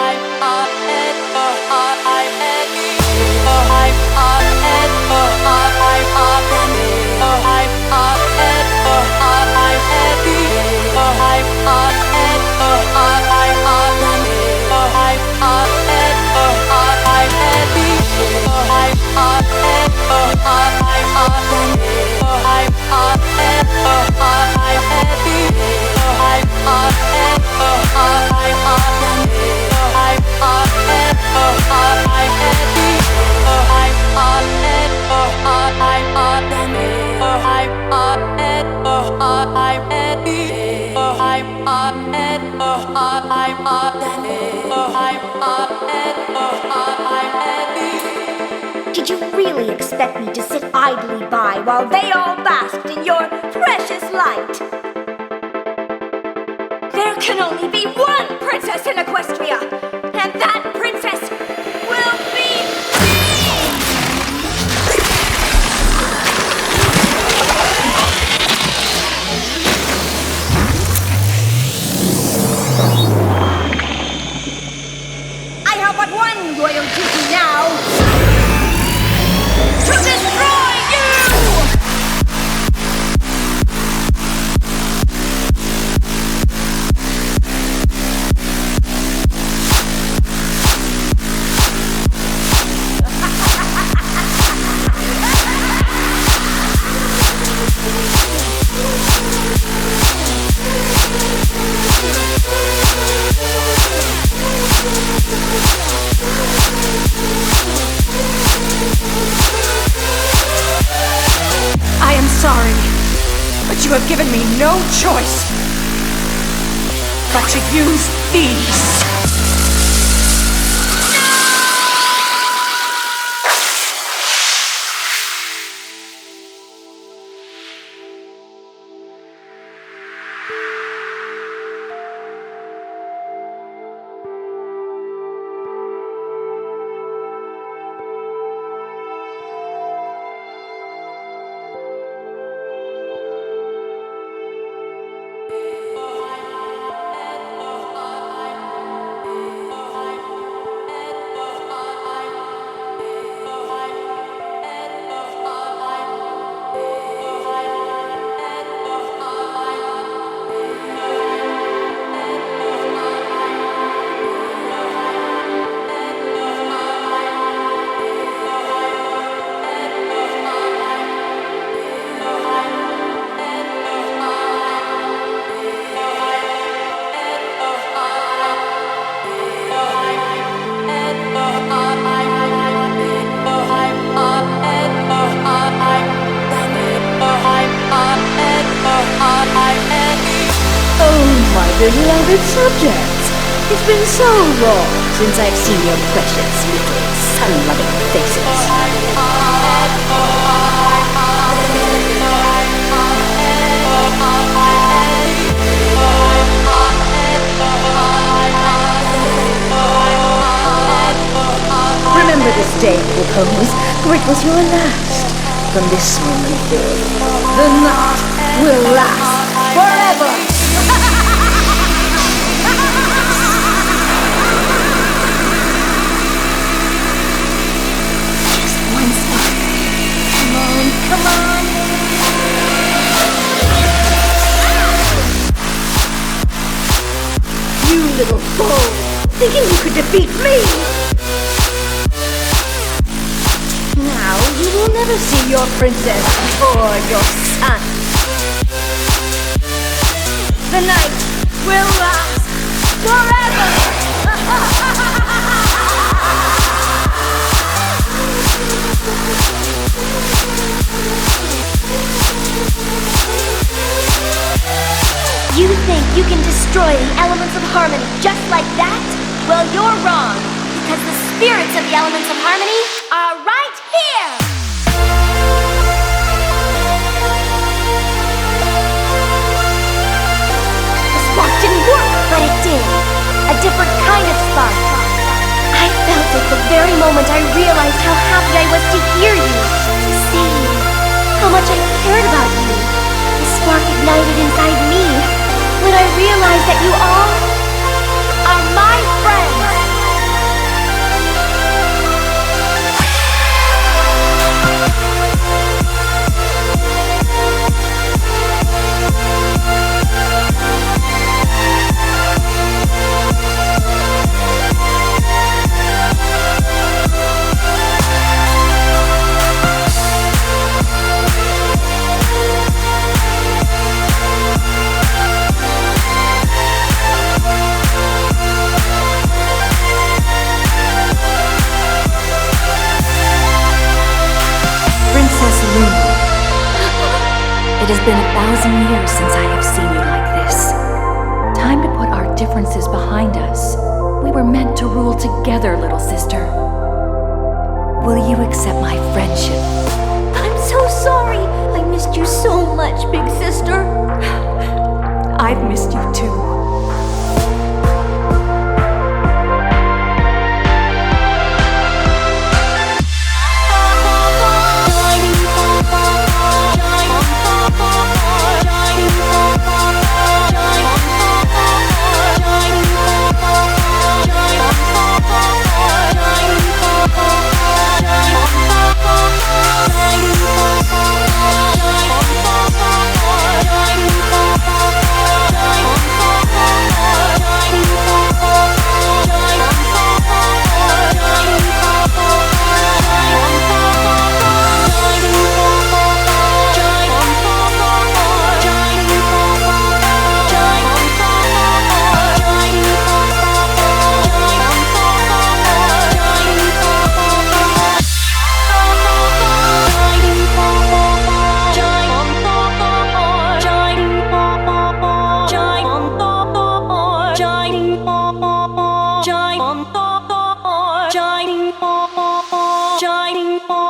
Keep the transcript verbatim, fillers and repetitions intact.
Did you really expect me to sit idly by while they all basked in your precious light? There can only be one princess in Equestria, and that princess will be I have but one royal duty now. To destroy you! I am sorry, but you have given me no choice but to use these. My beloved subjects, it's been so long since I've seen your precious little sun-loving faces. Remember this day, little ponies, for it was your last. From this moment forth, the night will last forever! Come on! You little fool! Thinking you could defeat me! Now you will never see your princess or your son. The night will last forever! You think you can destroy the elements of harmony just like that? Well, you're wrong, because the spirits of the elements of harmony are right here! The spark didn't work, but it did. A different kind of spark. I felt it the very moment I realized how happy I was to hear you, to see you, how much I cared about you. The spark ignited inside me when I realized that you all are my friends. has been a thousand years since I have seen you like this. Time to put our differences behind us. We were meant to rule together, little sister. Will you accept my friendship? I'm so sorry. I missed you so much, big sister. I've missed you too. Shining, shining,